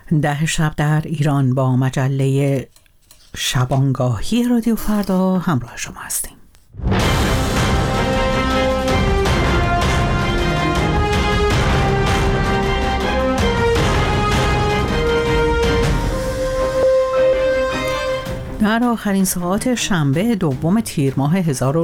10 شب در ایران با مجله شبانگاهی رادیو فردا همراه شما هستیم. در آخرین ساعات شنبه دوم تیر ماه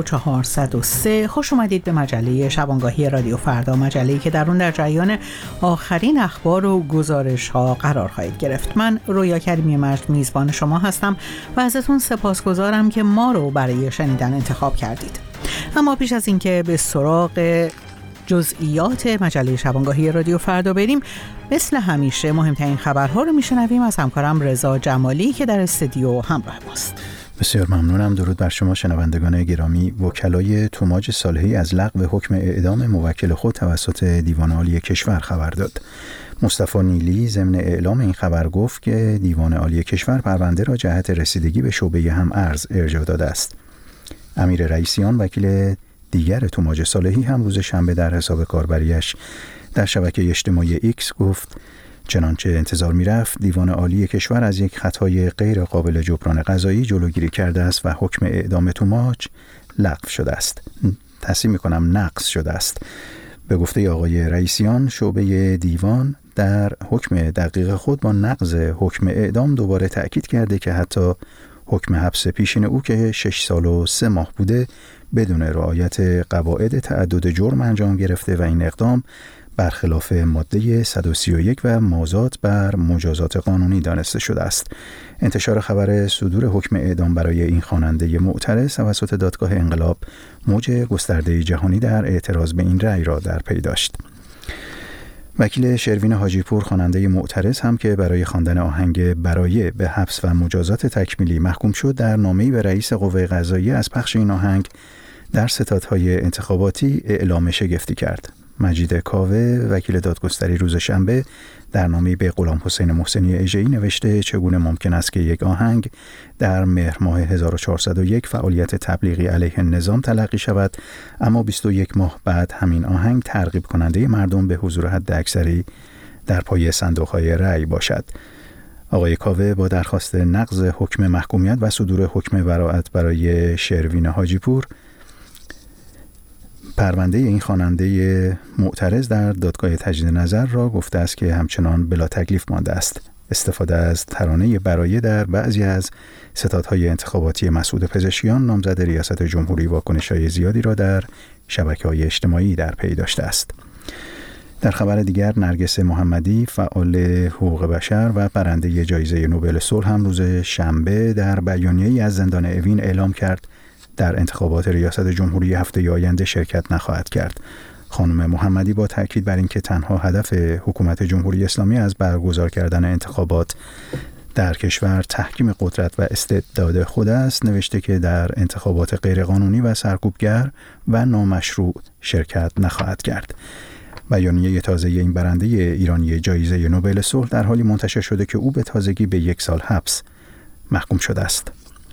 1403 خوش اومدید به مجله شبانگاهی رادیو فردا، مجله‌ای که در اون در جریان آخرین اخبار و گزارش ها قرار خواهید گرفت. من رویا کریمی مجد میزبان شما هستم و ازتون سپاسگزارم که ما رو برای شنیدن انتخاب کردید. اما پیش از اینکه به سراغ جزئیات مجله شبانگاهی رادیو فردا بریم، مثل همیشه مهمترین خبرها رو میشنویم از همکارم رضا جمالی که در استودیو همراه ماست. بسیار ممنونم. درود بر شما شنوندگان گرامی. وکلای توماج صالحی از لغو حکم اعدام موکل خود توسط دیوان عالی کشور خبر داد. مصطفی نیلی ضمن اعلام این خبر گفت که دیوان عالی کشور پرونده را جهت رسیدگی به شعبه هم ارز ارجاع داده است. امیر رئیسیان وکیل دیگر توماج صالحی هم روز شنبه در حساب کاربریش در شبکه اجتماعی ایکس گفت چنانچه انتظار می‌رفت دیوان عالی کشور از یک خطای غیر قابل جبران قضایی جلوگیری کرده است و حکم اعدام توماج لغو شده است. نقض شده است. به گفته آقای رئیسیان، شعبه دیوان در حکم دقیق خود با نقض حکم اعدام دوباره تأکید کرده که حتی حکم حبس پیشین او که 6 سال و 3 ماه بوده بدون رعایت قواعد تعدد جرم انجام گرفته و این اقدام برخلاف ماده 131 و مازاد بر مجازات قانونی دانسته شده است. انتشار خبر صدور حکم اعدام برای این خواننده معترض توسط دادگاه انقلاب موج گسترده جهانی در اعتراض به این رأی را در پی داشت. وکیل شروین حاجیپور خواننده معترض هم که برای خواندن آهنگ برایه به حبس و مجازات تکمیلی محکوم شد، در نامه‌ای به رئیس قوه قضاییه از پخش این آهنگ در ستادهای انتخاباتی اعلام شگفتی کرد. مجید کاوه وکیل دادگستری روز شنبه در نامه‌ای به غلام حسین محسنی اژه‌ای نوشته چگونه ممکن است که یک آهنگ در مهر ماه 1401 فعالیت تبلیغی علیه نظام تلقی شود، اما 21 ماه بعد همین آهنگ ترغیب کننده مردم به حضور حداکثری در پای صندوق‌های رأی باشد. آقای کاوه با درخواست نقض حکم محکومیت و صدور حکم براءت برای شروین حاجیپور پرونده این خواننده معترض در دادگاه تجدید نظر را گفته است که همچنان بلا تکلیف مانده است. استفاده از ترانه برایه در بعضی از ستادهای انتخاباتی مسعود پزشکیان نامزد ریاست جمهوری واکنش‌های زیادی را در شبکه‌های اجتماعی در پی داشته است. در خبر دیگر، نرگس محمدی فعال حقوق بشر و برنده جایزه نوبل صلح هم روز شنبه در بیانیه‌ای از زندان اوین اعلام کرد در انتخابات ریاست جمهوری هفته آینده شرکت نخواهد کرد. خانم محمدی با تاکید بر اینکه تنها هدف حکومت جمهوری اسلامی از برگزار کردن انتخابات در کشور تحکیم قدرت و استبداد خود است، نوشته که در انتخابات غیرقانونی و سرکوبگر و نامشروع شرکت نخواهد کرد. بیانیه تازه این برنده ایرانی جایزه نوبل صلح در حالی منتشر شده که او به تازگی به 1 سال حبس محکوم شده است.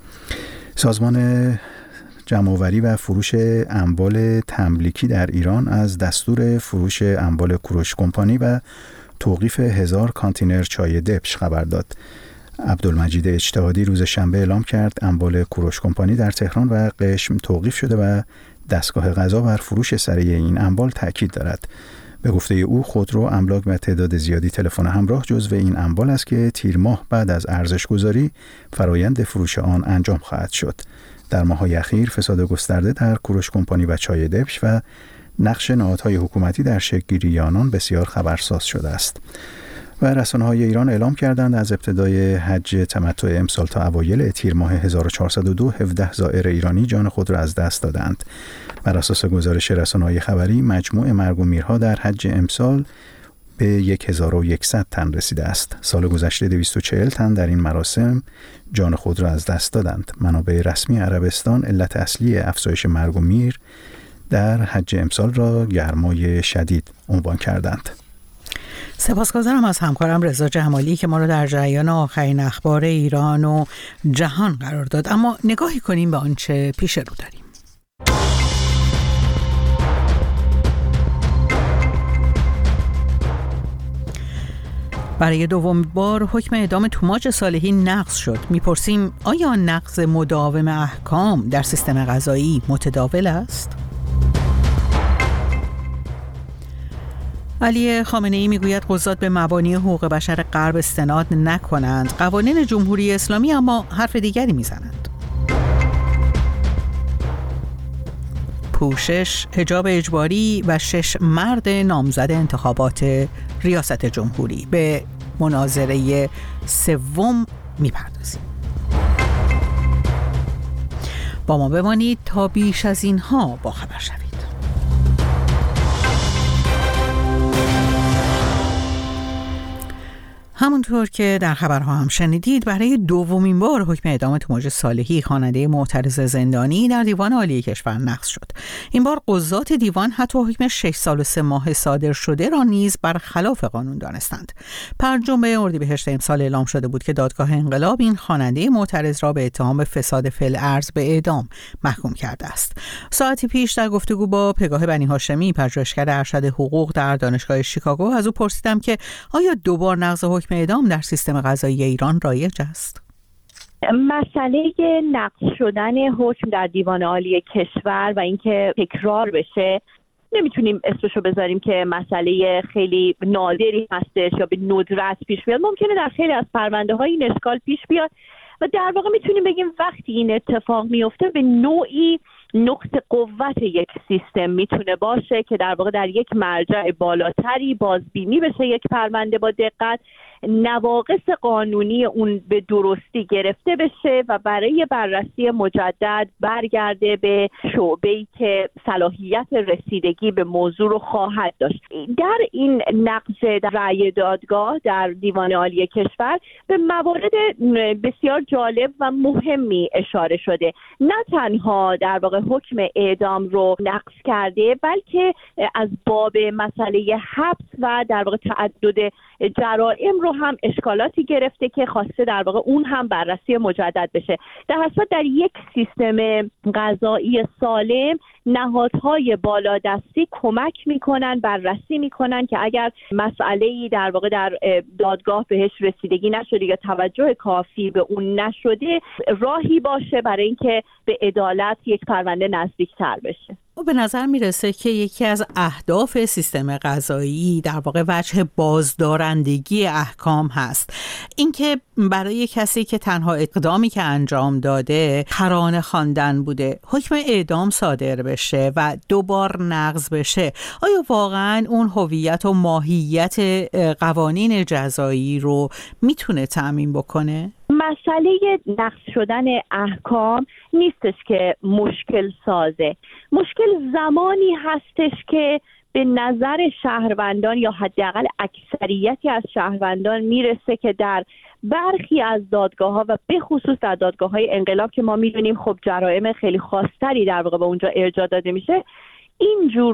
سازمان جمع‌آوری و فروش اموال تملیکی در ایران از دستور فروش اموال کوروش کمپانی و توقیف 1000 کانتینر چای دبش خبر داد. عبدالمجید اجتهادی روز شنبه اعلام کرد اموال کوروش کمپانی در تهران و قشم توقیف شده و دستگاه قضا بر فروش سریع این اموال تاکید دارد. به گفته او خودرو، املاک و تعداد زیادی تلفن همراه جزو این اموال است که تیر ماه بعد از ارزش گذاری فرایند فروش آن انجام خواهد شد. در ماه‌های اخیر فساد گسترده در کوروش کمپانی و چای دبش و نقش نهادهای حکومتی در شکل‌گیری آنان بسیار خبرساز شده است. و رسانه‌های ایران اعلام کردند از ابتدای حج تمتع امسال تا اوایل تیر ماه 1402 17 زائر ایرانی جان خود را از دست دادند. بر اساس گزارش رسانه‌های خبری، مجموع مرگ و میرها در حج امسال به 1100 تن رسیده است. سال گذشته 240 تن در این مراسم جان خود را از دست دادند. منابع رسمی عربستان علت اصلی افزایش مرگ و میر در حج امسال را گرمای شدید عنوان کردند. سپاسگزارم از همکارم رضا جمالی که ما رو در جریان آخرین اخبار ایران و جهان قرار داد. اما نگاهی کنیم به آنچه پیش رو داریم. برای دومین بار حکم اعدام توماج صالحی نقض شد. میپرسیم آیا نقض مداوم احکام در سیستم قضایی متداول است؟ علی خامنه‌ای میگوید قضات به مبانی حقوق بشر غرب استناد نکنند. قوانین جمهوری اسلامی اما حرف دیگری میزنند. پوشش، حجاب اجباری و 6 مرد نامزد انتخابات ریاست جمهوری. به مناظره سوم میپردازیم. با ما بمانید تا بیش از اینها باخبر شوید. همونطور که در خبرها هم شنیدید، برای دومین بار حکم اعدام توماج صالحی، خواننده معترض زندانی، در دیوان عالی کشور نقض شد. این بار قضات دیوان حتی حکم 6 سال و 3 ماه صادر شده را نیز برخلاف قانون دانستند. 5 اردیبهشت امسال اعلام شده بود که دادگاه انقلاب این خواننده معترض را به اتهام فساد فی الارض به اعدام محکوم کرده است. ساعتی پیش در گفتگو با پگاه بنی هاشمی، پژوهشگر ارشد حقوق در دانشگاه شیکاگو، از او پرسیدم که آیا دوبار نقض حکم اعدام در سیستم قضایی ایران رایج است؟ مسئله نقض شدن حکم در دیوان عالی کشور و اینکه تکرار بشه نمیتونیم اسمشو بذاریم که مسئله خیلی نادری هستش یا به ندرت پیش بیاد. ممکنه در خیلی از پرونده های این اشکال پیش بیاد و در واقع میتونیم بگیم وقتی این اتفاق میفته به نوعی نقطه قوت یک سیستم میتونه باشه که در واقع در یک مرجع بالاتری بازبینی بشه یک پرونده با دقت، نواقص قانونی اون به درستی گرفته بشه و برای بررسی مجدد برگرده به شعبه‌ای که صلاحیت رسیدگی به موضوع رو خواهد داشت. در این نقض رأی دادگاه در دیوان عالی کشور به موارد بسیار جالب و مهمی اشاره شده. نه تنها در واقع حکم اعدام رو نقض کرده، بلکه از باب مسئله حبس و در واقع تعدد جرائم رو هم اشکالاتی گرفته که خواسته در واقع اون هم بررسی مجدد بشه. در حساب در یک سیستم قضایی سالم نهادهای بالادستی کمک میکنن، بررسی میکنن که اگر مسئله‌ای در واقع در دادگاه بهش رسیدگی نشده یا توجه کافی به اون نشده، راهی باشه برای اینکه به عدالت یک پرونده نزدیکتر بشه. به نظر میرسه که یکی از اهداف سیستم قضایی در واقع وجه بازدارندگی احکام هست. اینکه برای کسی که تنها اقدامی که انجام داده ترانه خواندن بوده، حکم اعدام صادر بشه و دوبار نقض بشه، آیا واقعا اون هویت و ماهیت قوانین جزایی رو میتونه تأمین بکنه؟ مسئله نقض شدن احکام نیستش که مشکل سازه. مشکل زمانی هستش که به نظر شهروندان یا حداقل اکثریتی از شهروندان میرسه که در برخی از دادگاه‌ها و به خصوص در دادگاه‌های انقلاب که ما می‌دونیم خب جرائم خیلی خاص‌تری در واقع به اونجا ارجاع داده میشه، اینجور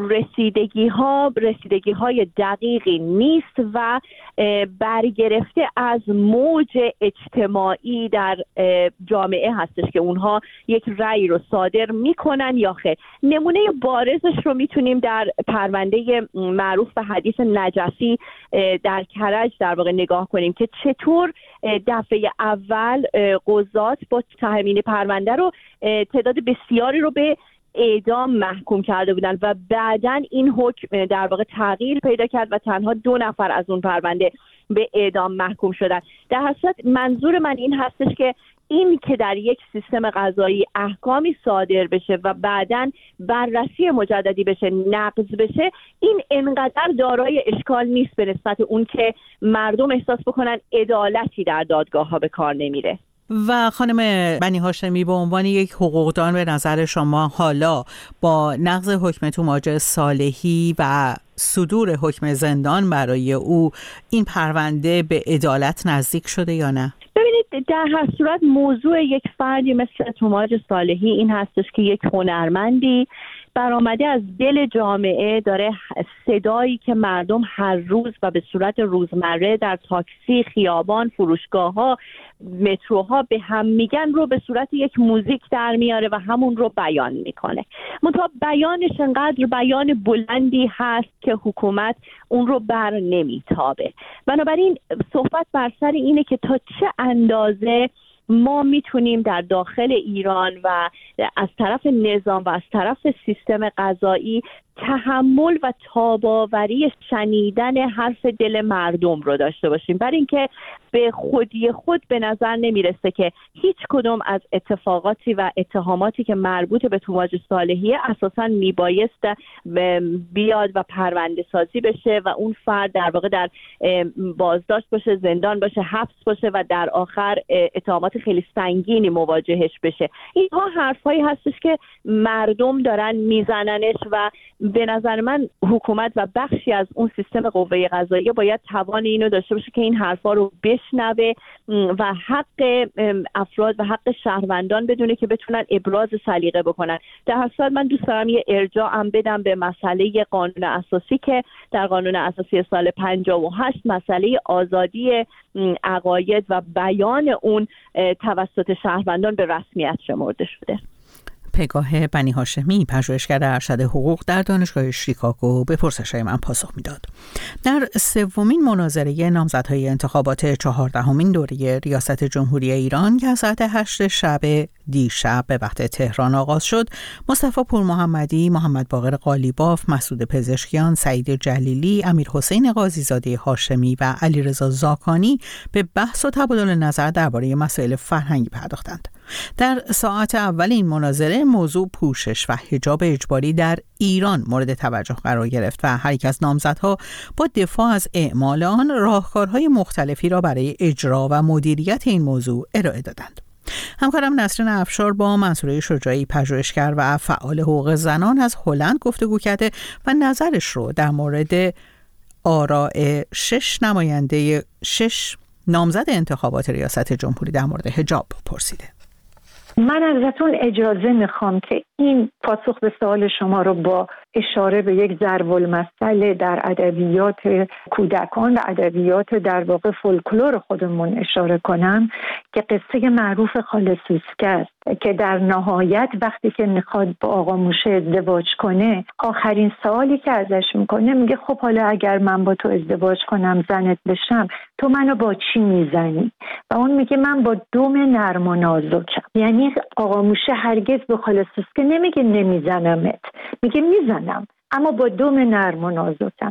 رسیدگی های دقیقی نیست و برگرفته از موج اجتماعی در جامعه هستش که اونها یک رأی رو صادر میکنن یا خیر. نمونه بارزش رو میتونیم در پرونده معروف به حدیث نجفی در کرج در واقع نگاه کنیم که چطور دفعه اول قضات با تحمیل پرونده رو تعداد بسیاری رو به اعدام محکوم کرده بودن و بعداً این حکم در واقع تغییر پیدا کرد و تنها 2 نفر از اون پرونده به اعدام محکوم شدن. در حقیقت منظور من این هستش که این که در یک سیستم قضایی احکامی صادر بشه و بعداً بررسی مجددی بشه، نقض بشه، این انقدر دارای اشکال نیست به نسبت اون که مردم احساس بکنن عدالتی در دادگاه ها به کار نمیره. و خانم بنی هاشمی، به عنوان یک حقوقدان به نظر شما حالا با نقض حکم توماج صالحی و صدور حکم زندان برای او این پرونده به عدالت نزدیک شده یا نه؟ ببینید، در هر صورت موضوع یک فردی مثل توماج صالحی این هستش که یک هنرمندی برآمده از دل جامعه، داره صدایی که مردم هر روز و به صورت روزمره در تاکسی، خیابان، فروشگاه‌ها، متروها به هم میگن رو به صورت یک موزیک در میاره و همون رو بیان میکنه. منتها بیانش انقدر بیان بلندی هست که حکومت اون رو بر نمیتابه. بنابراین صحبت بر سر اینه که تا چه اندازه ما میتونیم در داخل ایران و از طرف نظام و از طرف سیستم قضایی تحمل و تاباوری شنیدن حرف دل مردم رو داشته باشیم، برای اینکه به خودی خود به نظر نمیرسه که هیچ کدوم از اتفاقاتی و اتهاماتی که مربوط به توماج صالحیه اساساً میبایست بیاد و پرونده سازی بشه و اون فرد در واقع در بازداشت باشه، زندان باشه، حبس باشه و در آخر اتهامات خیلی سنگینی مواجهش بشه. اینها حرفایی هستش که مردم دارن میزننش و به نظر من حکومت و بخشی از اون سیستم قوه قضاییه باید توان اینو داشته باشه که این حرفا رو بشنوه و حق افراد و حق شهروندان بدونه که بتونن ابراز سلیقه بکنن. در هر صورت من دوست دارم یه ارجاع هم بدم به مسئله قانون اساسی که در قانون اساسی سال 58 مسئله آزادی عقاید و بیان اون توسط شهروندان به رسمیت شمرده شده. پگاه بنی هاشمی، پژوهشگر ارشد حقوق در دانشگاه شیکاگو، به پرسش‌های من پاسخ میداد. در سومین مناظره نامزدهای انتخابات 14مین دوره ریاست جمهوری ایران که از ساعت 8 شب دیشب به وقت تهران آغاز شد، مصطفی پورمحمدی، محمد باقر قالیباف، مسعود پزشکیان، سعید جلیلی، امیرحسین قاضیزاده هاشمی و علیرضا زاکانی به بحث و تبادل نظر درباره مسائل فرهنگی پرداختند. در ساعت اول این مناظره موضوع پوشش و حجاب اجباری در ایران مورد توجه قرار گرفت و هر یک از نامزدها با دفاع از اعمال آن راهکارهای مختلفی را برای اجرا و مدیریت این موضوع ارائه دادند. همکارم نسرین افشار با منصوره شجاعی، پژوهشگر و فعال حقوق زنان از هلند گفتگو کرده و نظرش رو در مورد آراء 6 نامزد انتخابات ریاست جمهوری در مورد حجاب پرسیده. من ازتون اجازه میخوام که این پاسخ به سوال شما رو با اشاره به یک ضرب‌المثل در ادبیات کودکان و ادبیات در واقع فولکلور خودمون اشاره کنم که قصه معروف خاله سوسکه است که در نهایت وقتی که میخواد با آقا موشه ازدواج کنه، آخرین سوالی که ازش میکنه میگه خب حالا اگر من با تو ازدواج کنم، زنت بشم، تو منو با چی میزنی؟ و اون میگه من با دم نرم و نازکم. یعنی آقا موشه هرگز به خاله سوسکه نمیگه نمیزنمت، میگه میزنم اما با دم نرم و نازکم.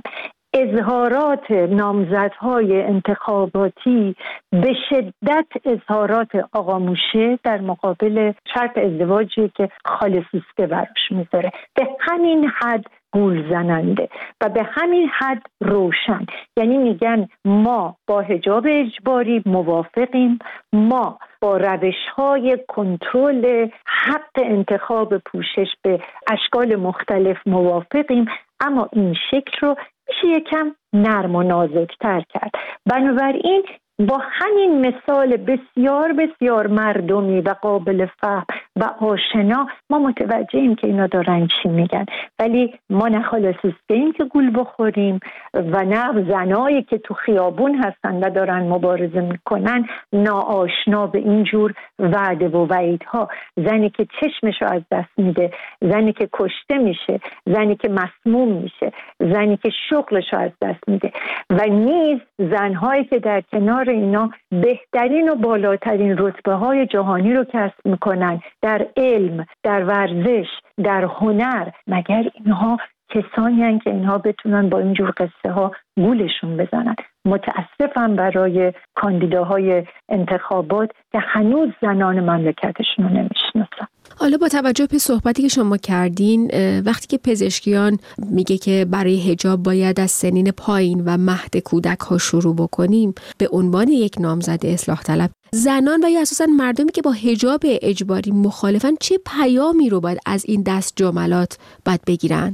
اظهارات نامزدهای انتخاباتی به شدت اظهارات آقا موشه در مقابل شرط ازدواجی که خاله سوسکه براش میذاره به همین حد گول زننده و به همین حد روشن. یعنی میگن ما با حجاب اجباری موافقیم، ما با روش‌های کنترل حق انتخاب پوشش به اشکال مختلف موافقیم، اما این شکل رو میشه یکم نرم و نازک‌تر کرد. بنابراین با همین مثال بسیار بسیار مردمی و قابل فهم و آشنا ما متوجهیم که اینا دارن چی میگن، ولی ما نه خاله سوسکه‌ایم که گول بخوریم و نه زنایی که تو خیابون هستن و دارن مبارزه میکنن ناآشنا به اینجور وعده و وعیدها. زنی که چشمشو از دست میده، زنی که کشته میشه، زنی که مسموم میشه، زنی که شغلشو از دست میده و نیز زنهایی که در کنار اینا بهترین و بالاترین رتبه های جهانی رو کسب میکنن در علم، در ورزش، در هنر. مگر اینها کسانی هستند که اینها بتونن با اینجور قصه ها گولشون بزنن؟ متاسفم برای کاندیداهای انتخابات که هنوز زنان مملکتشون رو نمیشناسن. حالا با توجه به صحبتی که شما کردین، وقتی که پزشکیان میگه که برای حجاب باید از سنین پایین و مهد کودک ها شروع بکنیم، به عنوان یک نامزد اصلاح طلب، زنان و یا اساساً مردمی که با حجاب اجباری مخالفن چه پیامی رو باید از این دست جملات باید بگیرن؟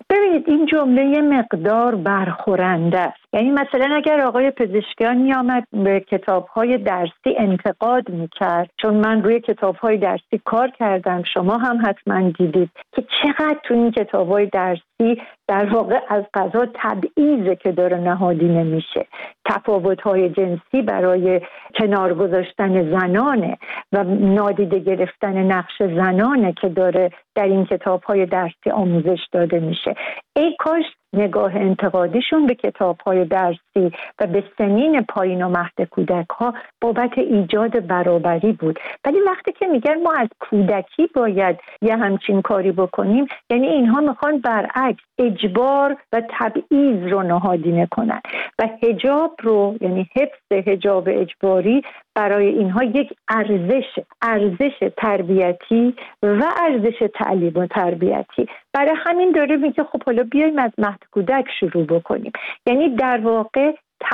ببینید این جمله یه مقدار برخورنده است. یعنی مثلا اگر آقای پزشکیان میامد به کتاب‌های درسی انتقاد میکرد، چون من روی کتاب‌های درسی کار کردم، شما هم حتما دیدید که چقدر تو این کتاب‌های درسی در واقع از قضا تبعیضه که داره نهادینه میشه، تفاوت‌های جنسی برای کنار گذاشتن زنانه و نادیده گرفتن نقش زنانه که داره در این کتاب‌های درسی آموزش داده میشه. ای کاش نگاه انتقادیشون به کتاب‌های درسی و به سنین پایین و مهد کودک‌ها بابت ایجاد برابری بود. ولی وقتی که میگن ما از کودکی باید یه همچین کاری بکنیم، یعنی اینها میخوان برعکس اجبار و تبعیض رو نهادینه کنن و حجاب رو، یعنی حفظ حجاب اجباری برای اینها یک ارزش تربیتی و ارزش تعلیم و تربیتی. برای همین داره میگه خب حالا بیایم از مهد کودک شروع بکنیم. یعنی در واقع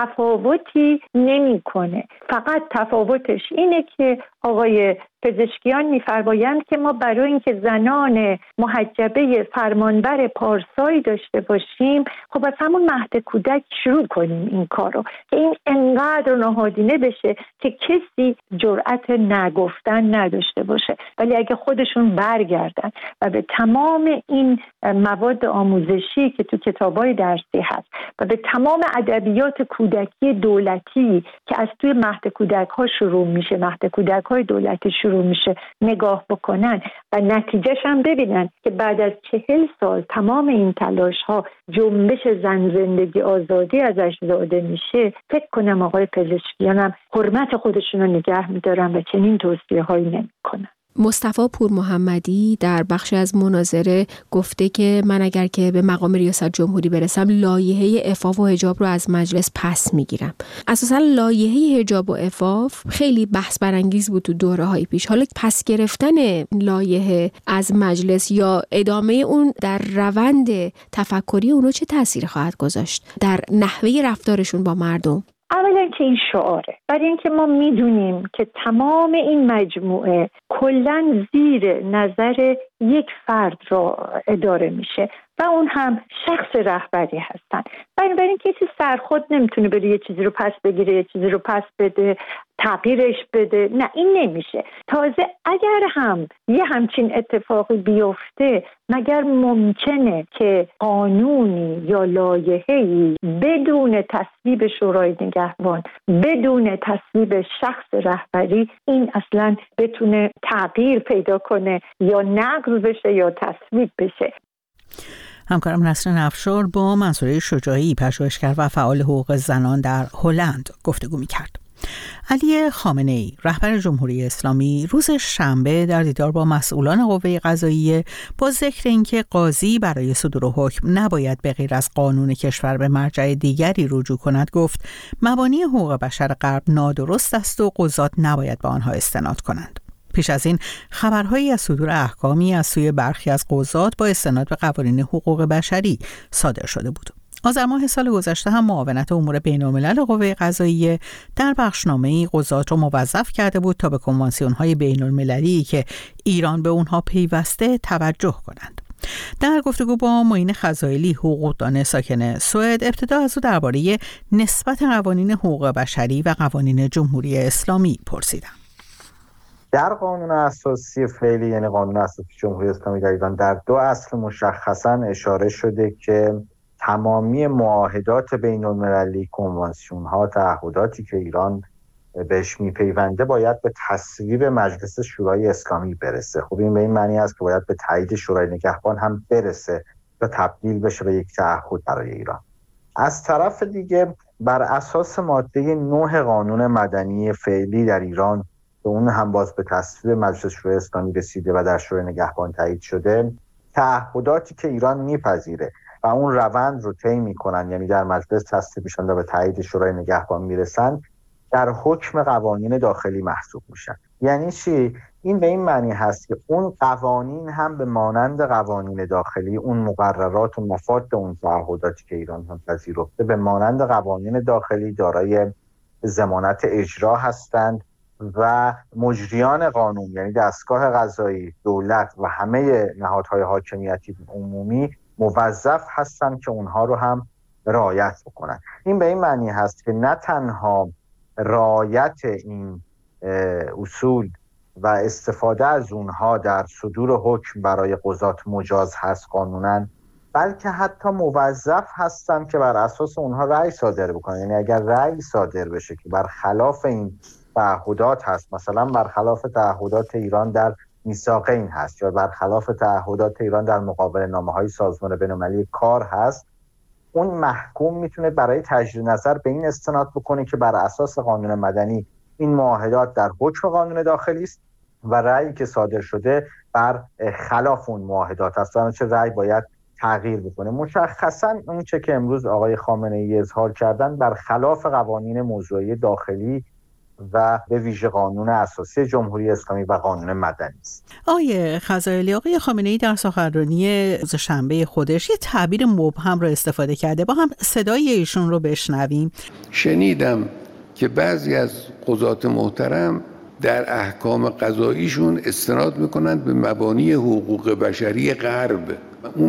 تفاوتی نمی‌کنه، فقط تفاوتش اینه که آقای پزشکیان می‌فرمایند که ما برای اینکه زنان محجبه فرمانبر پارسایی داشته باشیم، خب از همون مهد کودک شروع کنیم این کارو که این انقدر نهادینه بشه که کسی جرأت نگفتن نداشته باشه. ولی اگه خودشون برگردن و به تمام این مواد آموزشی که تو کتاب‌های درسی هست و به تمام ادبیات کودکی دولتی که از توی مهد کودک‌ها شروع میشه، مهد کودک‌های دولتی شروع میشه، نگاه بکنن و نتیجهش هم ببینن که بعد از 40 سال تمام این تلاش‌ها جنبش زن زندگی آزادی ازش زاده میشه، فکر کنم آقای پزشکیان هم حرمت خودشون رو نگه میدارن و چنین توصیه‌هایی نمی‌کنن. مصطفی پور محمدی در بخشی از مناظره گفته که من اگر که به مقام ریاست جمهوری برسم لایحه عفاف و حجاب رو از مجلس پس میگیرم. اساسا لایحه حجاب و عفاف خیلی بحث برانگیز بود تو دوره‌های پیش. حالا پس گرفتن لایحه از مجلس یا ادامه اون در روند تفکری اونو چه تأثیری خواهد گذاشت در نحوه رفتارشون با مردم؟ اولا که این شعاره، برای اینکه ما میدونیم که تمام این مجموعه کلاً زیر نظر یک فرد را اداره میشه و اون هم شخص رهبری هستن. بنابراین کسی سرخود نمیتونه بره یه چیزی رو پس بگیره، یه چیزی رو پس بده، تغییرش بده. نه، این نمیشه. تازه اگر هم یه همچین اتفاقی بیفته، مگر ممکنه که قانونی یا لایحه‌ای بدون تصویب شورای نگهبان، بدون تصویب شخص رهبری، این اصلا بتونه تغییر پیدا کنه یا نقض بشه یا تصویب بشه؟ همکارم نسرین افشار با منصوره شجاعی، پژوهشگر و فعال حقوق زنان در هلند گفتگو می‌کرد. علی خامنه‌ای، رهبر جمهوری اسلامی، روز شنبه در دیدار با مسئولان قوه قضاییه با ذکر اینکه قاضی برای صدور حکم نباید به غیر از قانون کشور به مرجع دیگری رجوع کند، گفت مبانی حقوق بشر غرب نادرست است و قضات نباید به آنها استناد کنند. پیش از این خبرهایی از صدور احکامی از سوی برخی از قضات با استناد به قوانین حقوق بشری صادر شده بود. آذر ماه سال گذشته هم معاونت امور بین‌الملل قوه قضاییه در بخشنامه‌ای قضات را موظف کرده بود تا به کنوانسیون‌های بین‌المللی که ایران به اونها پیوسته توجه کنند. در گفتگو با معین خزائلی، حقوقدان ساکن سوئد، ابتدا از او درباره نسبت قوانین حقوق بشری و قوانین جمهوری اسلامی پرسیدم. در قانون اساسی فعلی، یعنی قانون اساسی جمهوری اسلامی در ایران، در دو اصل مشخصاً اشاره شده که تمامی معاهدات بین‌المللی، کنوانسیون‌ها، تعهداتی که ایران بهش میپیونده باید به تصویب مجلس شورای اسلامی برسه. خب این به این معنی است که باید به تایید شورای نگهبان هم برسه تا تبدیل بشه به یک تعهد برای ایران. از طرف دیگه بر اساس ماده 9 قانون مدنی فعلی در ایران که اون هم باز به تصویب مجلس شورای اسلامی رسیده و در شورای نگهبان تایید شده، تعهداتی که ایران میپذیره و اون روند رو طی میکنن، یعنی در مجلس تصویب میشن و به تایید شورای نگهبان میرسن، در حکم قوانین داخلی محسوب میشن. یعنی چی؟ این به این معنی هست که اون قوانین هم به مانند قوانین داخلی، اون مقررات و مفاد اون تعهداتی که ایران هم پذیرفته به مانند قوانین داخلی دارای ضمانت اجرا هستند و مجریان قانون، یعنی دستگاه قضایی، دولت و همه نهادهای حاکمیتی عمومی موظف هستن که اونها رو هم رعایت بکنن. این به این معنی هست که نه تنها رعایت این اصول و استفاده از اونها در صدور حکم برای قضات مجاز هست قانوناً، بلکه حتی موظف هستن که بر اساس اونها رأی صادر بکنن. یعنی اگر رأی صادر بشه که برخلاف این تعهدات هست، مثلا برخلاف تعهدات ایران در میثاقین هست یا برخلاف تعهدات ایران در مقابل نامه‌های سازمان بین‌المللی کار هست، اون محکوم میتونه برای تجدید نظر به این استناد بکنه که بر اساس قانون مدنی این معاهدات در حکم قانون داخلی است و رأیی که صادر شده بر خلاف اون معاهدات است، چه رأی باید تغییر بکنه. مشخصا اون چه که امروز آقای خامنه‌ای اظهار کردن بر خلاف قوانین موضوعی داخلی و به ویژه قانون اساسی جمهوری اسلامی و قانون مدنی است. آقای خزائلی، آقای خامنه‌ای در سخنرانی روز شنبه خودش یه تعبیر مبهم رو استفاده کرده. با هم صدای ایشون رو بشنویم. شنیدم که بعضی از قضات محترم در احکام قضاییشون استناد میکنند به مبانی حقوق بشری غرب. اون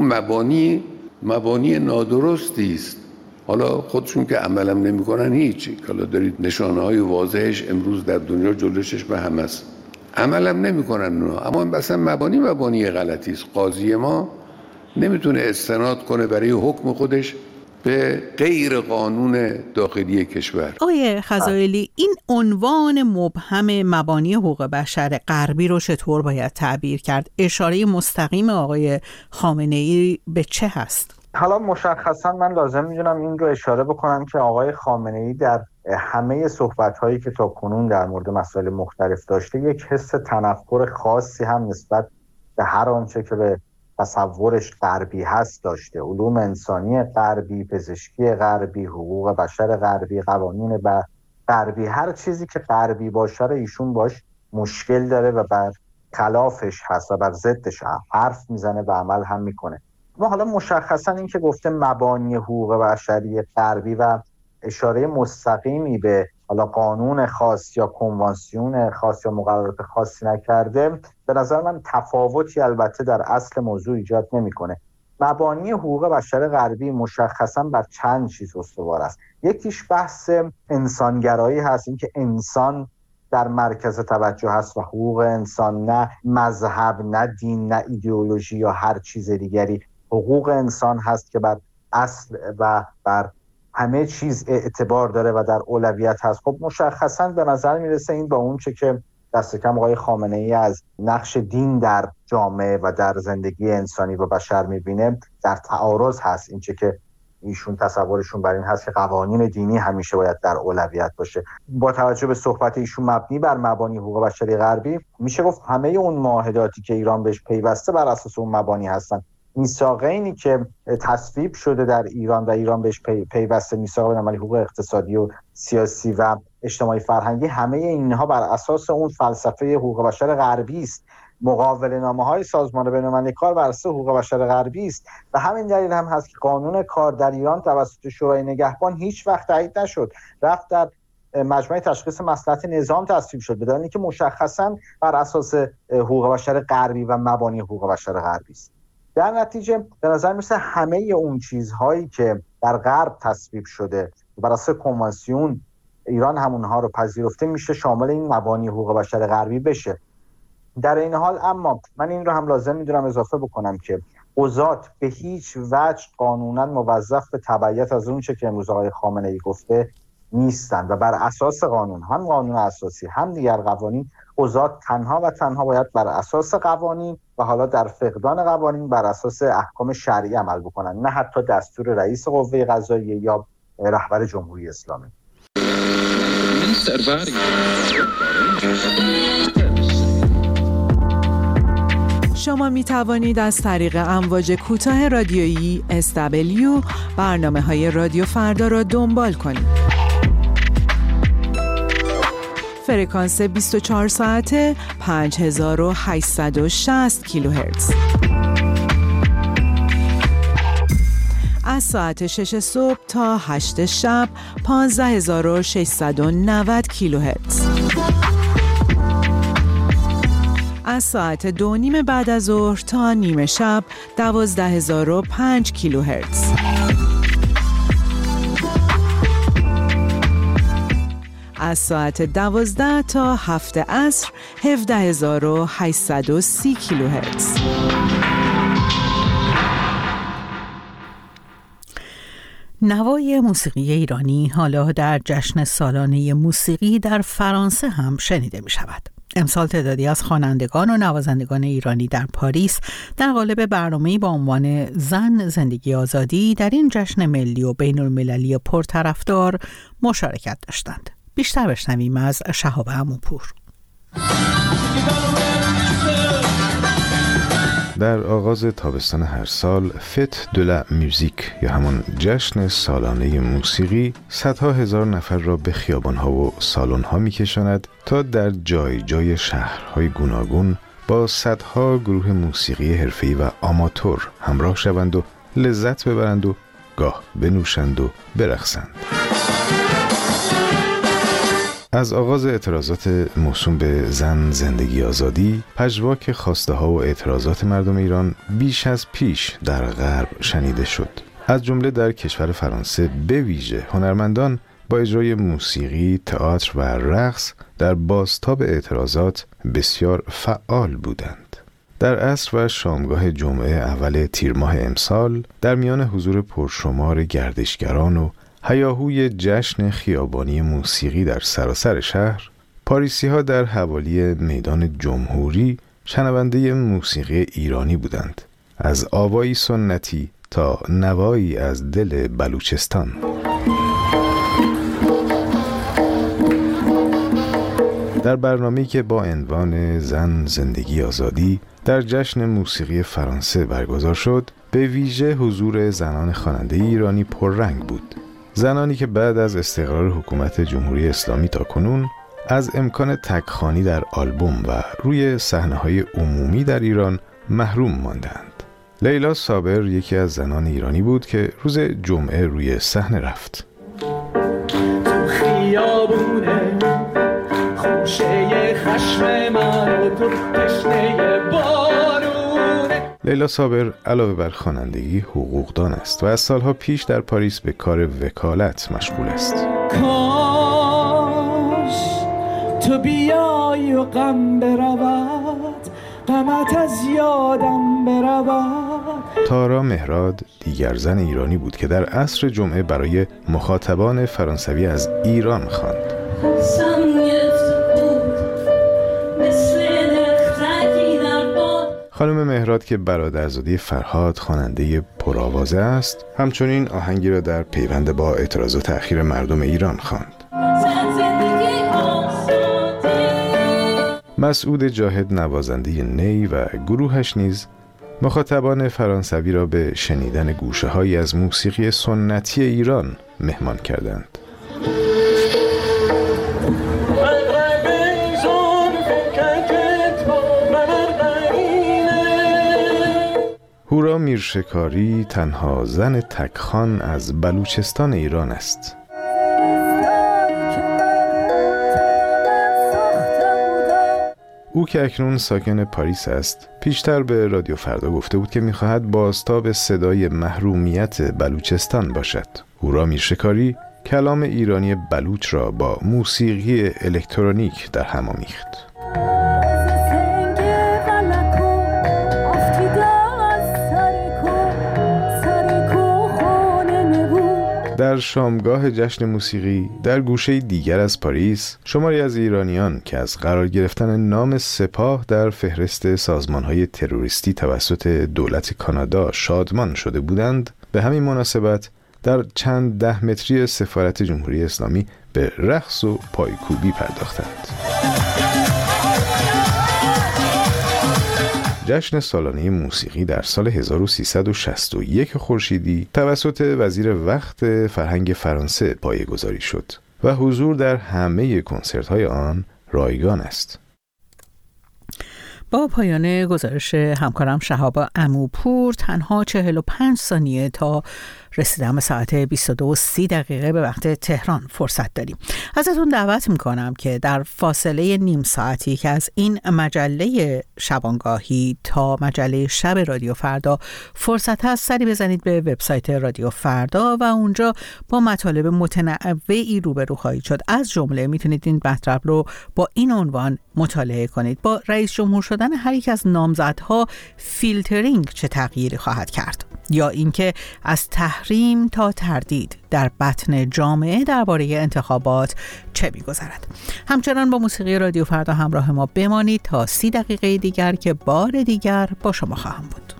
مبانی نادرستی است. حالا خودشون که عملم نمیکنن هیچ. حالا دارید نشانه‌های واضحش امروز در دنیا جلوشش به هم است. عملم نمیکنن اونا، اما مثلا مبانی غلطی است. قاضی ما نمیتونه استناد کنه برای حکم خودش به غیر قانون داخلی کشور. آقای خزائلی، این عنوان مبهم مبانی حقوق بشر غربی رو چطور باید تعبیر کرد؟ اشاره مستقیم آقای خامنه‌ای به چه هست؟ حالا مشخصا من لازم میدونم این رو اشاره بکنم که آقای خامنه‌ای در همه صحبت‌هایی که تا کنون در مورد مسائل مختلف داشته یک حس تنفر خاصی هم نسبت به هر آنچه که به تصورش غربی هست داشته. علوم انسانی غربی، پزشکی غربی، حقوق بشر غربی، قوانین غربی، هر چیزی که غربی باشه رو ایشون باش مشکل داره و بر خلافش هست و بر ضدش حرف میزنه و عمل هم میکنه. ما حالا مشخصا این که گفته مبانی حقوق بشری غربی و اشاره مستقیمی به حالا قانون خاص یا کنوانسیون خاص یا مقررات خاصی نکرده، به نظر من تفاوتی البته در اصل موضوع ایجاد نمیکنه. مبانی حقوق بشر غربی مشخصا بر چند چیز استوار است. یکیش بحث انسانگرایی هست، اینکه انسان در مرکز توجه هست و حقوق انسان، نه مذهب، نه دین، نه ایدئولوژی یا هر چیز دیگری. حقوق انسان هست که بر اصل و بر همه چیز اعتبار داره و در اولویت هست. خب مشخصا به نظر میرسه این با اون چه که دست کم آقای خامنه‌ای از نقش دین در جامعه و در زندگی انسانی و بشر میبینه در تعارض هست. این چه که ایشون تصورشون بر این هست که قوانین دینی همیشه باید در اولویت باشه. با توجه به صحبت ایشون مبنی بر مبانی حقوق بشری غربی، میشه گفت همه اون معاهداتی که ایران بهش پیوسته بر اساس اون مبانی هستن. میثاقینی که تصویب شده در ایران و ایران بهش پیوسته، میثاق بین‌المللی حقوق اقتصادی و سیاسی و اجتماعی فرهنگی، همه اینها بر اساس اون فلسفه حقوق بشر غربی است. مقاوله نامه‌های سازمان بین‌المللی کار بر اساس حقوق بشر غربی است و همین دلیل هم هست که قانون کار در ایران توسط شورای نگهبان هیچ وقت تایید نشد، رفت در مجمع تشخیص مصلحت نظام تصویب شد، بدون اینکه مشخصاً بر اساس حقوق بشر غربی و مبانی حقوق بشر غربی است. در نتیجه به نظر میرسه همه اون چیزهایی که در غرب تصویب شده بر اساس کنوانسیون ایران همونها رو پذیرفته میشه شامل این مبانی حقوق بشر غربی بشه. در این حال اما من این رو هم لازم میدونم اضافه بکنم که قضات به هیچ وجه قانونا موظف به تبعیت از اون چه که امروز آقای خامنه‌ای گفته نیستند و بر اساس قانون، هم قانون اساسی هم دیگر قوانین، قضات تنها و تنها باید بر اساس قوانین و حالا در فقدان قوانین بر اساس احکام شرعی عمل بکنن، نه حتی دستور رئیس قوه قضاییه یا رهبر جمهوری اسلامی. شما می توانید از طریق امواج کوتاه رادیویی SW برنامه‌های رادیو فردا را دنبال کنید. فرکانس 24 ساعته 5860 کیلوهرتز. از ساعت 6 صبح تا 8 شب 15690 کیلوهرتز. از ساعت 2:30 بعد از ظهر تا نیمه شب 12005 کیلوهرتز. از ساعت 12 تا 7 عصر 17830 کیلوهرتز. نوای موسیقی ایرانی حالا در جشن سالانه موسیقی در فرانسه هم شنیده می شود. امسال تعدادی از خوانندگان و نوازندگان ایرانی در پاریس در قالب برنامه‌ای با عنوان زن زندگی آزادی در این جشن ملی و بین المللی پرطرفدار مشارکت داشتند. بیشتر بشنویم از شهاب عموپور. در آغاز تابستان هر سال فت دو لا موزیک یا همون جشن سالانه موسیقی صدها هزار نفر را به خیابان‌ها و سالن‌ها می‌کشاند تا در جای جای شهرهای گوناگون با صدها گروه موسیقی حرفه‌ای و آماتور همراه شوند و لذت ببرند و گاه بنوشند و برقصند. از آغاز اعتراضات موسوم به زن زندگی آزادی، پژواک خواسته ها و اعتراضات مردم ایران بیش از پیش در غرب شنیده شد. از جمله در کشور فرانسه به ویژه هنرمندان با اجرای موسیقی، تئاتر و رقص در بازتاب اعتراضات بسیار فعال بودند. در عصر و شامگاه جمعه اول تیر ماه امسال در میان حضور پرشمار گردشگران و هیاهوی جشن خیابانی موسیقی در سراسر شهر، پاریسی‌ها در حوالی میدان جمهوری شنونده موسیقی ایرانی بودند، از آوایی سنتی تا نوایی از دل بلوچستان. در برنامه‌ای که با عنوان زن زندگی آزادی در جشن موسیقی فرانسه برگزار شد، به ویژه حضور زنان خواننده ایرانی پررنگ بود. زنانی که بعد از استقرار حکومت جمهوری اسلامی تا کنون از امکان تک‌خوانی در آلبوم و روی صحنه‌های عمومی در ایران محروم ماندند. لیلا صابر یکی از زنان ایرانی بود که روز جمعه روی صحنه رفت. تو خیابونه خوشه خشم من و تو تشنه بارونه. لیلا صابر علاوه بر خوانندگی حقوقدان است و از سالها پیش در پاریس به کار وکالت مشغول است. کاش تو بیایی و غم برود، غمت از یادم برود. تارا مهراد دیگر زن ایرانی بود که در عصر جمعه برای مخاطبان فرانسوی از ایران خواند. خانم مهراد که برادرزاده فرهاد خواننده پرآوازه است، همچنین آهنگی را در پیوند با اعتراض و تأخیر مردم ایران خواند. مسعود جاهد نوازنده نی و گروهش نیز مخاطبان فرانسوی را به شنیدن گوشه‌هایی از موسیقی سنتی ایران مهمان کردند. هورا میرشکاری تنها زن تکخوان از بلوچستان ایران است. او که اکنون ساکن پاریس است، پیشتر به رادیو فردا گفته بود که می‌خواهد بازتاب صدای محرومیت بلوچستان باشد. هورا میرشکاری کلام ایرانی بلوچ را با موسیقی الکترونیک در هم آمیخت. در شامگاه جشن موسیقی در گوشه دیگر از پاریس، شماری از ایرانیان که از قرار گرفتن نام سپاه در فهرست سازمان‌های تروریستی توسط دولت کانادا شادمان شده بودند، به همین مناسبت در چند 10 متری سفارت جمهوری اسلامی به رقص و پایکوبی پرداختند. جشن سالانه موسیقی در سال 1361 خورشیدی توسط وزیر وقت فرهنگ فرانسه پایه‌گذاری شد و حضور در همه کنسرت‌های آن رایگان است. با پایان گزارش همکارم شهاب عموپور، تنها 45 ثانیه تا رسیدن به ساعت 22:30 به وقت تهران فرصت داریم. ازتون دعوت میکنم که در فاصله نیم ساعتی که از این مجله شبانگاهی تا مجله شب رادیو فردا فرصت هست، سری بزنید به وبسایت رادیو فردا و اونجا با مطالب متنوعی روبرو خواهید شد. از جمله میتونید این مطلب رو با این عنوان مطالعه کنید: با رئیس جمهور شدن هر یک از نامزدها فیلترینگ چه تغییری خواهد کرد؟ یا اینکه از تحریم تا تردید در بطن جامعه درباره انتخابات چه می‌گذرد. همچنان با موسیقی رادیو فردا همراه ما بمانید تا 30 دقیقه دیگر که بار دیگر با شما خواهم بود.